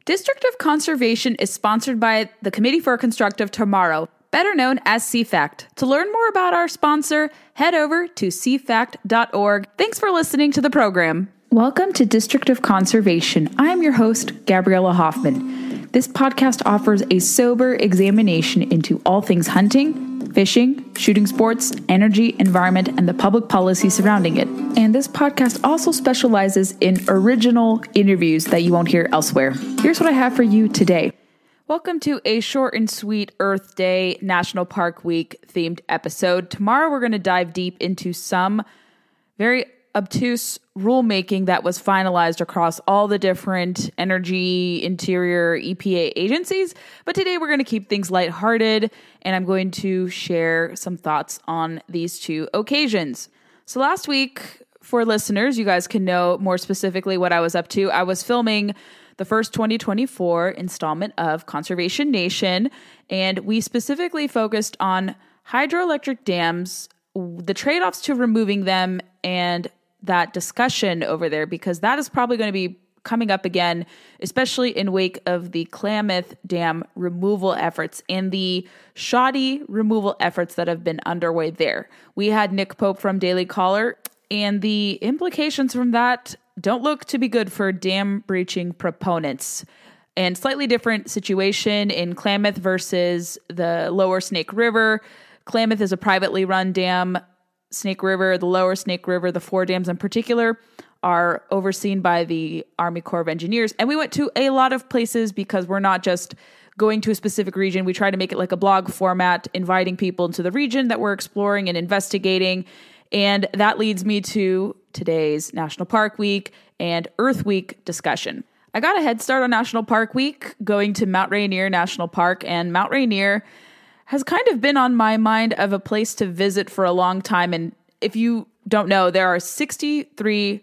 District of Conservation is sponsored by the Committee for a Constructive Tomorrow, better known as CFACT. To learn more about our sponsor, head over to cfact.org. Thanks for listening to the program. Welcome to District of Conservation. I am your host, Gabriella Hoffman. This podcast offers a sober examination into all things hunting, fishing, shooting sports, energy, environment, and the public policy surrounding it. And this podcast also specializes in original interviews that you won't hear elsewhere. Here's what I have for you today. Welcome to a short and sweet Earth Day National Park Week themed episode. Tomorrow we're going to dive deep into some very obtuse rulemaking that was finalized across all the different energy, interior, EPA agencies. But today we're going to keep things lighthearted, and I'm going to share some thoughts on these two occasions. So last week, for listeners, you guys can know more specifically what I was up to. I was filming the first 2024 installment of Conservation Nation, and we specifically focused on hydroelectric dams, the trade-offs to removing them, and that discussion over there, because that is probably going to be coming up again, especially in wake of the Klamath Dam removal efforts and the shoddy removal efforts that have been underway there. We had Nick Pope from Daily Caller, and the implications from that don't look to be good for dam breaching proponents. And slightly different situation in Klamath versus the lower Snake River. Klamath is a privately run dam. Snake River, the lower Snake River, the four dams in particular, are overseen by the Army Corps of Engineers. And we went to a lot of places because we're not just going to a specific region. We try to make it like a blog format, inviting people into the region that we're exploring and investigating. And that leads me to today's National Park Week and Earth Week discussion. I got a head start on National Park Week going to Mount Rainier National Park, and Mount Rainier has kind of been on my mind of a place to visit for a long time. And if you don't know, there are 63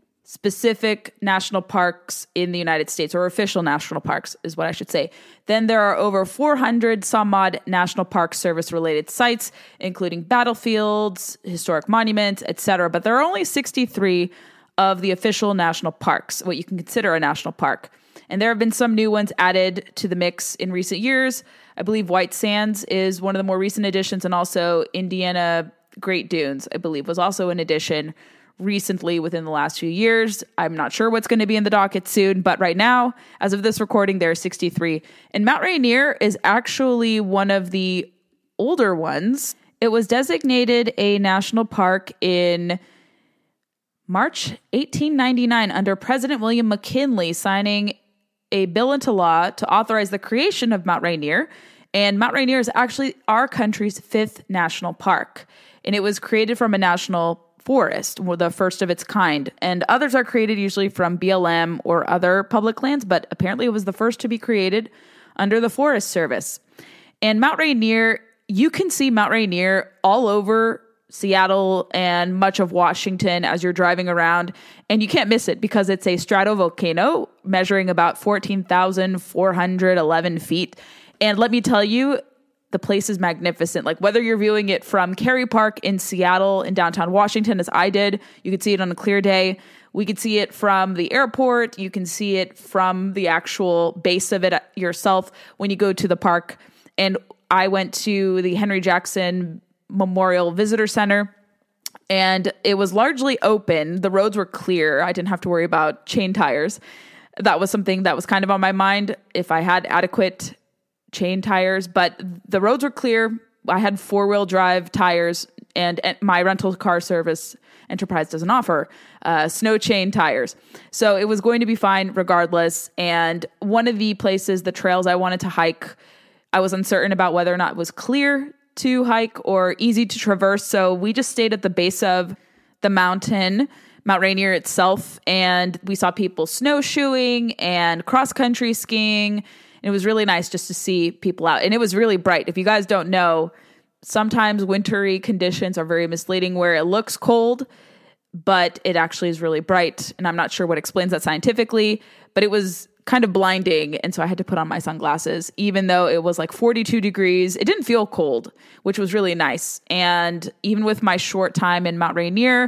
specific national parks in the United States, or official national parks is what I should say. Then there are over 400 some odd National Park Service related sites, including battlefields, historic monuments, etc. But there are only 63 of the official national parks, what you can consider a national park. And there have been some new ones added to the mix in recent years. I believe White Sands is one of the more recent additions, and also Indiana Great Dunes, I believe, was also an addition recently within the last few years. I'm not sure what's going to be in the docket soon, but right now, as of this recording, there are 63. And Mount Rainier is actually one of the older ones. It was designated a national park in March 1899 under President William McKinley, signing a bill into law to authorize the creation of Mount Rainier. And Mount Rainier is actually our country's 5th national park. And it was created from a national forest, the first of its kind. And others are created usually from BLM or other public lands, but apparently it was the first to be created under the Forest Service. And Mount Rainier, you can see Mount Rainier all over Seattle and much of Washington as you're driving around, and you can't miss it because it's a stratovolcano measuring about 14,411 feet. And let me tell you, the place is magnificent. Like, whether you're viewing it from Kerry Park in Seattle in downtown Washington, as I did, you could see it on a clear day. We could see it from the airport. You can see it from the actual base of it yourself when you go to the park. And I went to the Henry Jackson Memorial Visitor Center, and it was largely open. The roads were clear. I didn't have to worry about chain tires. That was something that was kind of on my mind if I had adequate chain tires, but the roads were clear. I had 4-wheel drive tires, and my rental car service Enterprise doesn't offer snow chain tires. So it was going to be fine regardless. And one of the places, the trails I wanted to hike, I was uncertain about whether or not it was clear to hike or easy to traverse. So we just stayed at the base of the mountain, Mount Rainier itself, and we saw people snowshoeing and cross-country skiing. And it was really nice just to see people out. And it was really bright. If you guys don't know, sometimes wintry conditions are very misleading where it looks cold, but it actually is really bright. And I'm not sure what explains that scientifically, but it was kind of blinding. And so I had to put on my sunglasses, even though it was like 42 degrees. It didn't feel cold, which was really nice. And even with my short time in Mount Rainier,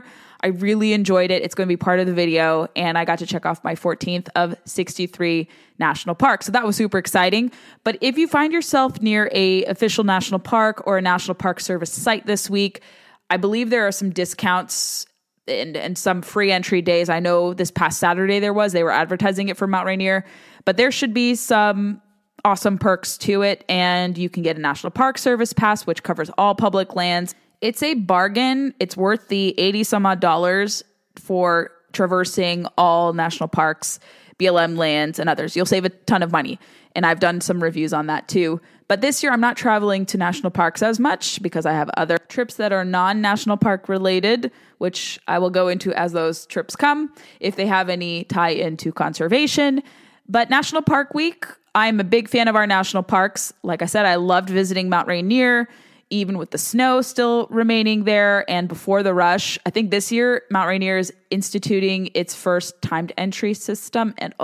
I really enjoyed it. It's going to be part of the video, and I got to check off my 14th of 63 national parks. So that was super exciting. But if you find yourself near a official national park or a National Park Service site this week, I believe there are some discounts and some free entry days. I know this past Saturday they were advertising it for Mount Rainier, but there should be some awesome perks to it. And you can get a National Park Service pass, which covers all public lands. It's a bargain. It's worth the 80 some odd dollars for traversing all national parks, BLM lands, and others. You'll save a ton of money. And I've done some reviews on that too. But this year I'm not traveling to national parks as much because I have other trips that are non-national park related, which I will go into as those trips come, if they have any tie into conservation. But National Park Week, I'm a big fan of our national parks. Like I said, I loved visiting Mount Rainier, even with the snow still remaining there and before the rush. I think this year Mount Rainier is instituting its first timed entry system. And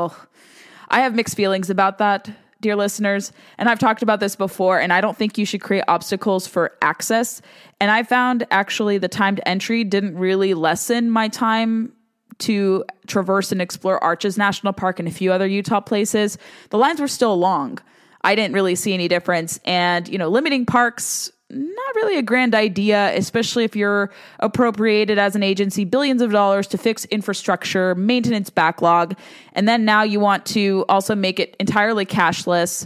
I have mixed feelings about that, dear listeners. And I've talked about this before, and I don't think you should create obstacles for access. And I found actually the timed entry didn't really lessen my time to traverse and explore Arches National Park and a few other Utah places. The lines were still long. I didn't really see any difference. And, limiting parks, not really a grand idea, especially if you're appropriated as an agency billions of dollars to fix infrastructure, maintenance backlog, and then now you want to also make it entirely cashless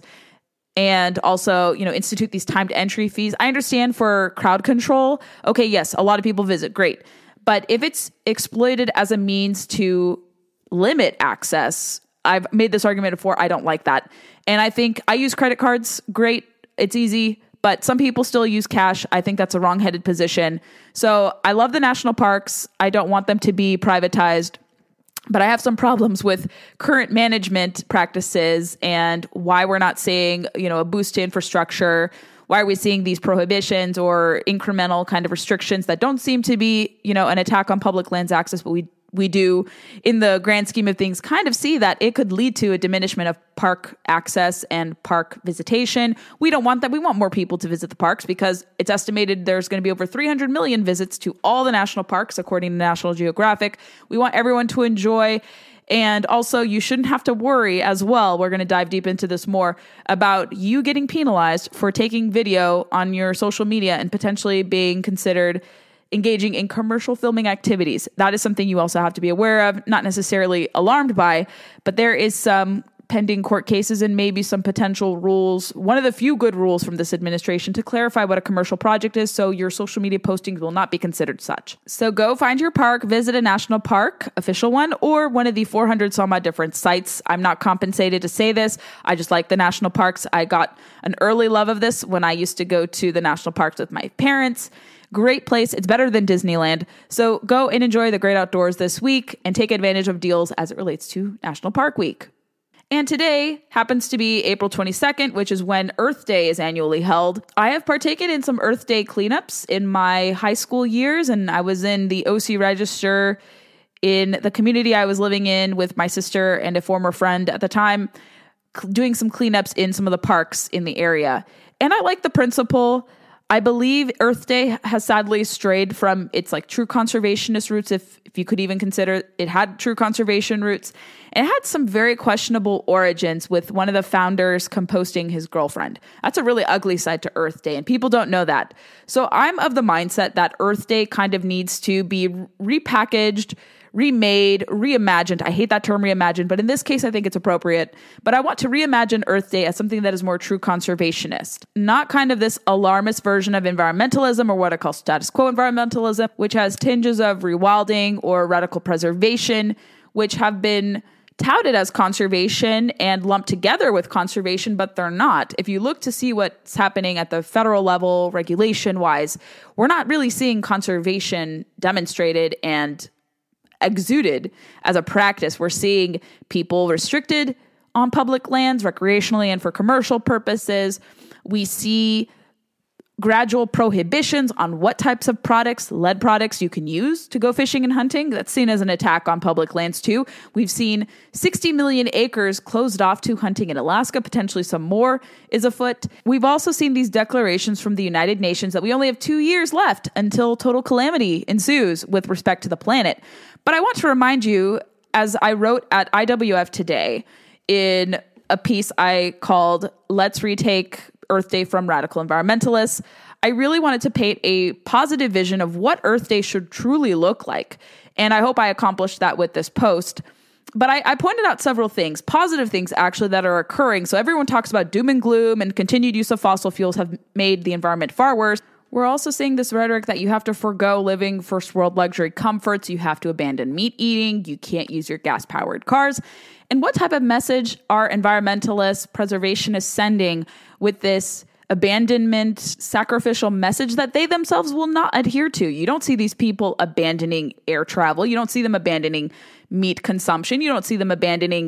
and also, institute these timed entry fees. I understand for crowd control. Okay, yes, a lot of people visit, great. But if it's exploited as a means to limit access, I've made this argument before, I don't like that. And I think I use credit cards, great, it's easy. But some people still use cash. I think that's a wrong-headed position. So I love the national parks. I don't want them to be privatized. But I have some problems with current management practices and why we're not seeing, a boost to infrastructure. Why are we seeing these prohibitions or incremental kind of restrictions that don't seem to be, an attack on public lands access, but we do, in the grand scheme of things, kind of see that it could lead to a diminishment of park access and park visitation. We don't want that. We want more people to visit the parks because it's estimated there's going to be over 300 million visits to all the national parks, according to National Geographic. We want everyone to enjoy. And also, you shouldn't have to worry as well. We're going to dive deep into this more about you getting penalized for taking video on your social media and potentially being considered engaging in commercial filming activities. That is something you also have to be aware of, not necessarily alarmed by, but there is some pending court cases and maybe some potential rules. One of the few good rules from this administration to clarify what a commercial project is, so your social media postings will not be considered such. So go find your park, visit a national park, official one, or one of the 400 some odd different sites. I'm not compensated to say this. I just like the national parks. I got an early love of this when I used to go to the national parks with my parents. Great place. It's better than Disneyland. So go and enjoy the great outdoors this week and take advantage of deals as it relates to National Park Week. And today happens to be April 22nd, which is when Earth Day is annually held. I have partaken in some Earth Day cleanups in my high school years, and I was in the OC Register in the community I was living in with my sister and a former friend at the time, doing some cleanups in some of the parks in the area. And I like the principle. I believe Earth Day has sadly strayed from its true conservationist roots, if you could even consider it had true conservation roots. And it had some very questionable origins with one of the founders composting his girlfriend. That's a really ugly side to Earth Day, and people don't know that. So I'm of the mindset that Earth Day kind of needs to be repackaged, remade, reimagined. I hate that term reimagined, but in this case, I think it's appropriate. But I want to reimagine Earth Day as something that is more true conservationist, not kind of this alarmist version of environmentalism or what I call status quo environmentalism, which has tinges of rewilding or radical preservation, which have been touted as conservation and lumped together with conservation, but they're not. If you look to see what's happening at the federal level, regulation-wise, we're not really seeing conservation demonstrated and exuded as a practice. We're seeing people restricted on public lands recreationally and for commercial purposes. We see gradual prohibitions on what types of products, lead products, you can use to go fishing and hunting. That's seen as an attack on public lands too. We've seen 60 million acres closed off to hunting in Alaska. Potentially some more is afoot. We've also seen these declarations from the United Nations that we only have 2 years left until total calamity ensues with respect to the planet. But I want to remind you, as I wrote at IWF today in a piece I called Let's Retake Earth Day from Radical Environmentalists, I really wanted to paint a positive vision of what Earth Day should truly look like. And I hope I accomplished that with this post. But I pointed out several things, positive things actually, that are occurring. So everyone talks about doom and gloom, and continued use of fossil fuels have made the environment far worse. We're also seeing this rhetoric that you have to forego living first world luxury comforts. You have to abandon meat eating. You can't use your gas-powered cars. And what type of message are environmentalists, preservationists sending with this abandonment, sacrificial message that they themselves will not adhere to? You don't see these people abandoning air travel. You don't see them abandoning meat consumption. You don't see them abandoning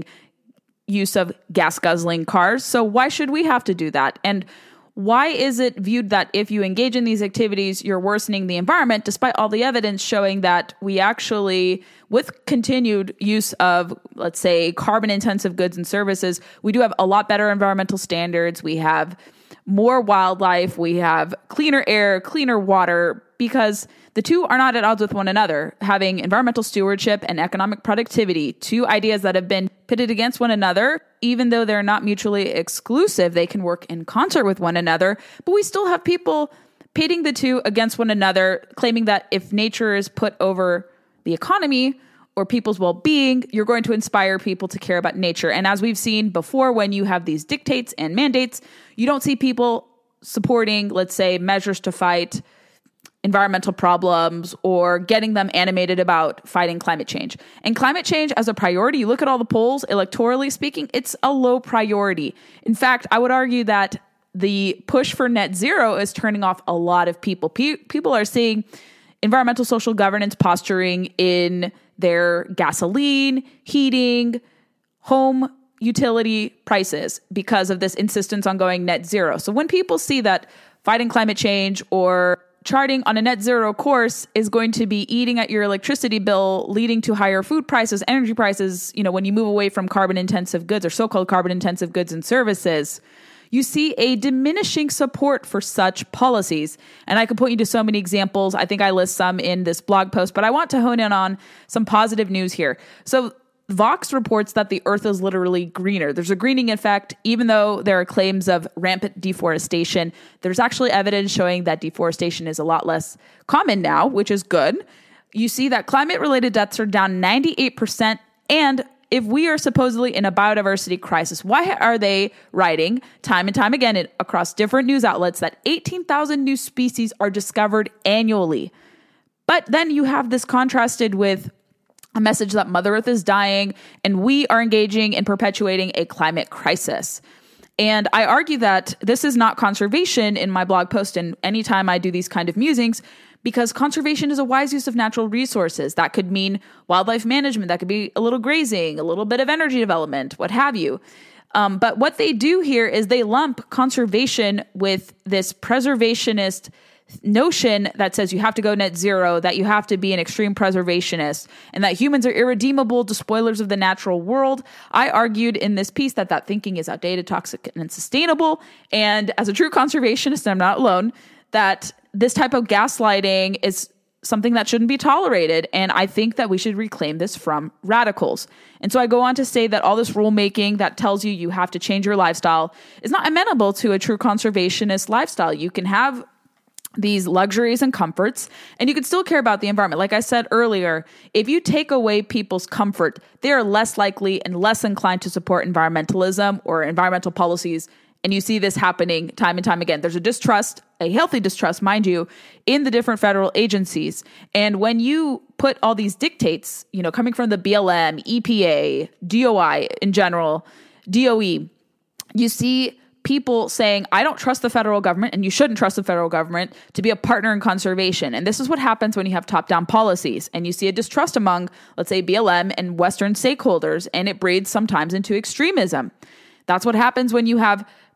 use of gas-guzzling cars. So why should we have to do that? And why is it viewed that if you engage in these activities, you're worsening the environment, despite all the evidence showing that we actually, with continued use of, let's say, carbon-intensive goods and services, we do have a lot better environmental standards. We have more wildlife. We have cleaner air, cleaner water, because the two are not at odds with one another. Having environmental stewardship and economic productivity, two ideas that have been pitted against one another, even though they're not mutually exclusive, they can work in concert with one another. But we still have people pitting the two against one another, claiming that if nature is put over the economy or people's well-being, you're going to inspire people to care about nature. And as we've seen before, when you have these dictates and mandates, you don't see people supporting, let's say, measures to fight environmental problems or getting them animated about fighting climate change. And climate change as a priority, you look at all the polls, electorally speaking, it's a low priority. In fact, I would argue that the push for net zero is turning off a lot of people. People are seeing environmental social governance posturing in their gasoline, heating, home utility prices because of this insistence on going net zero. So when people see that fighting climate change or charting on a net zero course is going to be eating at your electricity bill, leading to higher food prices, energy prices, when you move away from carbon intensive goods or so-called carbon intensive goods and services, you see a diminishing support for such policies. And I could point you to so many examples. I think I list some in this blog post, but I want to hone in on some positive news here. So Vox reports that the earth is literally greener. There's a greening effect, even though there are claims of rampant deforestation. There's actually evidence showing that deforestation is a lot less common now, which is good. You see that climate-related deaths are down 98%. And if we are supposedly in a biodiversity crisis, why are they writing time and time again across different news outlets that 18,000 new species are discovered annually? But then you have this contrasted with a message that Mother Earth is dying and we are engaging in perpetuating a climate crisis. And I argue that this is not conservation in my blog post and anytime I do these kind of musings, because conservation is a wise use of natural resources. That could mean wildlife management. That could be a little grazing, a little bit of energy development, what have you. But what they do here is they lump conservation with this preservationist notion that says you have to go net zero, that you have to be an extreme preservationist, and that humans are irredeemable despoilers of the natural world. I argued in this piece that thinking is outdated, toxic, and unsustainable. And as a true conservationist, and I'm not alone, that this type of gaslighting is something that shouldn't be tolerated. And I think that we should reclaim this from radicals. And so I go on to say that all this rulemaking that tells you have to change your lifestyle is not amenable to a true conservationist lifestyle. You can have these luxuries and comforts, and you can still care about the environment. Like I said earlier, if you take away people's comfort, they are less likely and less inclined to support environmentalism or environmental policies. And you see this happening time and time again. There's a distrust, a healthy distrust, mind you, in the different federal agencies. And when you put all these dictates, coming from the BLM, EPA, DOI in general, DOE, you see people saying, I don't trust the federal government, and you shouldn't trust the federal government to be a partner in conservation. And this is what happens when you have top-down policies. And you see a distrust among, let's say, BLM and Western stakeholders, and it breeds sometimes into extremism. That's what happens when you have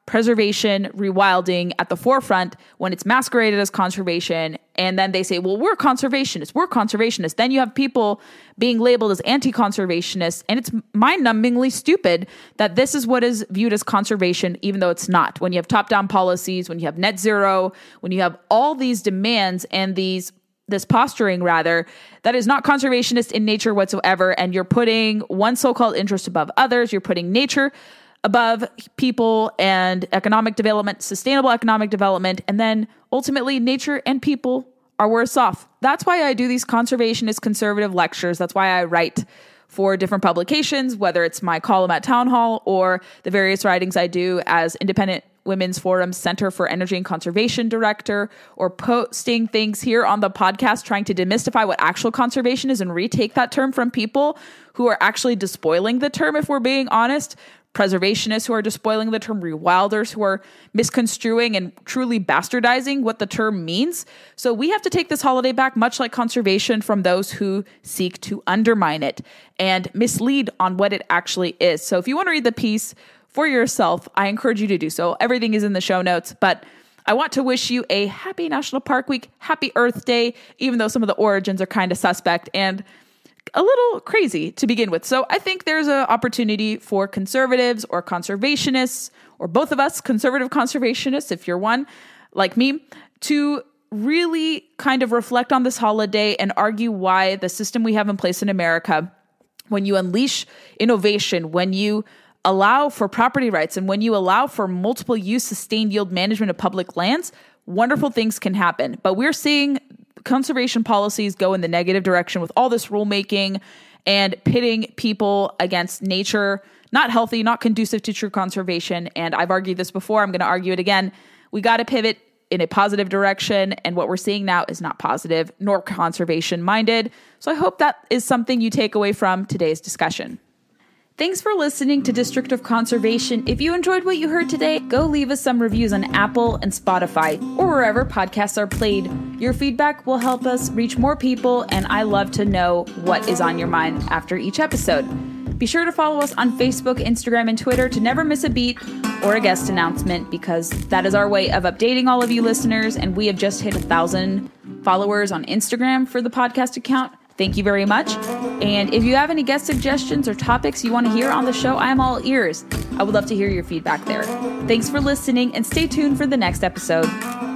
preservation, rewilding at the forefront when it's masqueraded as conservation. And then they say, well, we're conservationists. Then you have people being labeled as anti-conservationists. And it's mind-numbingly stupid that this is what is viewed as conservation, even though it's not. When you have top-down policies, when you have net zero, when you have all these demands and this posturing, rather, that is not conservationist in nature whatsoever. And you're putting one so-called interest above others. You're putting nature above people and economic development, sustainable economic development, and then ultimately nature and people are worse off. That's why I do these conservationist conservative lectures. That's why I write for different publications, whether it's my column at Town Hall or the various writings I do as Independent Women's Forum Center for Energy and Conservation Director, or posting things here on the podcast trying to demystify what actual conservation is and retake that term from people who are actually despoiling the term, if we're being honest. Preservationists who are despoiling the term, rewilders who are misconstruing and truly bastardizing what the term means. So we have to take this holiday back, much like conservation, from those who seek to undermine it and mislead on what it actually is. So if you want to read the piece for yourself, I encourage you to do so. Everything is in the show notes, but I want to wish you a happy National Park Week, happy Earth Day, even though some of the origins are kind of suspect and a little crazy to begin with. So I think there's an opportunity for conservatives or conservationists, or both of us, conservative conservationists, if you're one like me, to really kind of reflect on this holiday and argue why the system we have in place in America, when you unleash innovation, when you allow for property rights, and when you allow for multiple use sustained yield management of public lands, wonderful things can happen. But we're seeing conservation policies go in the negative direction with all this rulemaking and pitting people against nature. Not healthy, not conducive to true conservation. And I've argued this before. I'm going to argue it again. We got to pivot in a positive direction. And what we're seeing now is not positive nor conservation minded. So I hope that is something you take away from today's discussion. Thanks for listening to District of Conservation. If you enjoyed what you heard today, go leave us some reviews on Apple and Spotify or wherever podcasts are played. Your feedback will help us reach more people, and I love to know what is on your mind after each episode. Be sure to follow us on Facebook, Instagram, and Twitter to never miss a beat or a guest announcement, because that is our way of updating all of you listeners, and we have just hit 1,000 followers on Instagram for the podcast account. Thank you very much. And if you have any guest suggestions or topics you want to hear on the show, I am all ears. I would love to hear your feedback there. Thanks for listening, and stay tuned for the next episode.